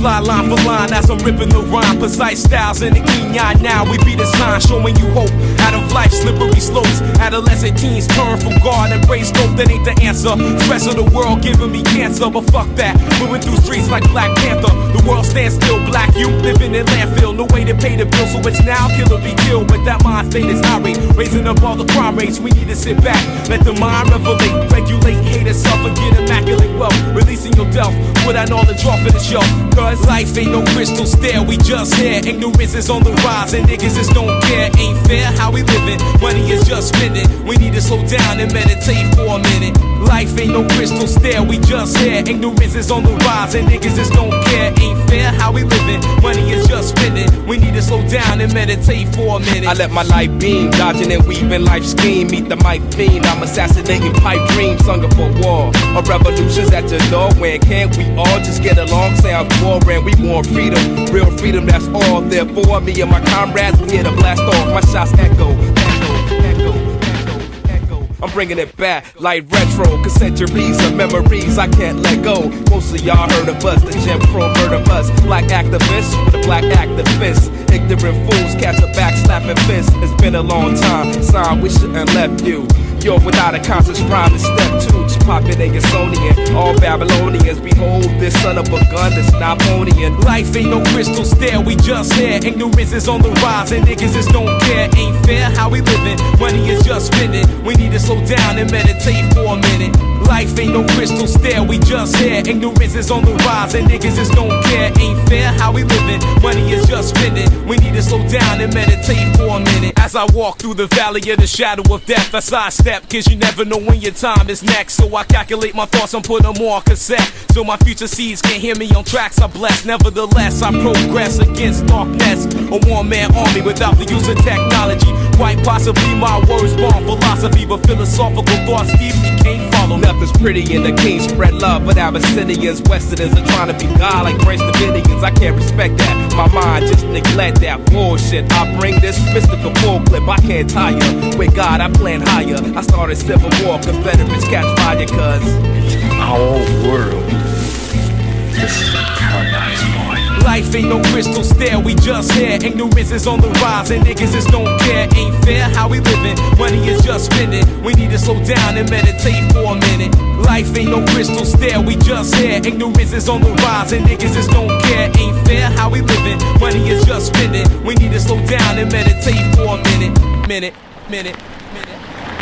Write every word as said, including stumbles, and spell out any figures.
multiply line for line as I'm ripping the rhyme. Precise styles in the yin now. We be the sign showing you hope out of life's slippery slopes. Adolescent teens turn from God and praise dope. That ain't the answer. Stress of the world giving me cancer, but fuck that. Moving through streets like Black Panther. The world stands still. Black youth living in landfill. No way to pay the bill, so it's now kill or be killed. But that mind state is irate, raising up all the crime rates. We need to sit back, let the mind revelate, regulate, hate itself and get immaculate wealth. Releasing your delf, put out all the draw for the show. Cause life ain't no crystal stair, we just here. Ignorance is on the rise and niggas just don't care. Ain't fair how we living, money is just spending. We need to slow down and meditate for a minute. Life ain't no crystal stair, we just here. Ignorance is on the rise and niggas just don't care. Ain't fair how we living, money is just spending. We need to slow down and meditate for a minute. I let my light beam, dodging and weaving life scheme. Meet the mic fiend, I'm assassinating pipe dreams. Hunger for war, a revolution's at your door. When can't we all just get along? Sound boring, we want freedom, real freedom, that's all. Therefore, me and my comrades, we here to blast off. My shots echo, echo, echo, echo, echo. I'm bringing it back like retro, cause centuries of memories I can't let go. Most of y'all heard of us, the Jim Crow murder us. Black activists with a black activist. Ignorant fools catch a backslapping fist. It's been a long time, sign we shouldn't left you. You're without a conscious rhyme in step two. Just popping a Gasonian, all Babylonians. Behold this son of a gun that's not Ponian. Life ain't no crystal stair, we just here. Ignorance is on the rise and niggas just don't care. Ain't fair how we living, money is just spending. We need to slow down and meditate for a minute. Life ain't no crystal stair, we just here. Ignorance is on the rise and niggas just don't care. Ain't fair how we living, money is just spending. We need to slow down and meditate for a minute. As I walk through the valley of the shadow of death, I sidestep, cause you never know when your time is next. So I calculate my thoughts and put them on cassette, so my future seeds can hear me on tracks I bless. Nevertheless, I progress against darkness, a one-man army without the use of technology. Quite possibly my words bomb philosophy, but philosophical thoughts deeply can't follow. Nothing's pretty in the king spread love, but Abyssinians, Westerners are trying to be God like French Dominions. I can't respect that, my mind just neglect that bullshit. I bring this mystical bullclip, I can't tire. With God I plan higher, I started civil war, Confederates catch fire cause our world, this is a paradise, boy. Life ain't no crystal stair, we just here. Ignorance is on the rise and niggas just don't care. Ain't fair how we living, money is just spending. We need to slow down and meditate for a minute. Life ain't no crystal stair, we just here. Ignorance is on the rise and niggas just don't care. Ain't fair how we living, money is just spending. We need to slow down and meditate for a minute. Minute, minute, minute.